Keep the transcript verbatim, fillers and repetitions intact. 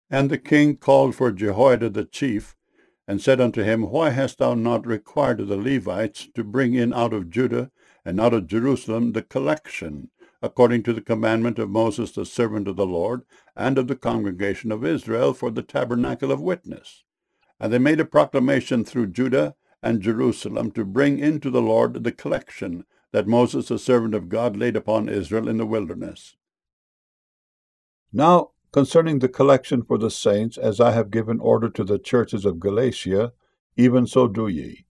And the king called for Jehoiada the chief, and said unto him, Why hast thou not required of the Levites to bring in out of Judah and out of Jerusalem the collection, according to the commandment of Moses the servant of the Lord, and of the congregation of Israel, for the tabernacle of witness? And they made a proclamation through Judah and Jerusalem to bring into the Lord the collection that Moses the servant of God laid upon Israel in the wilderness. Now, concerning the collection for the saints, as I have given order to the churches of Galatia, even so do ye.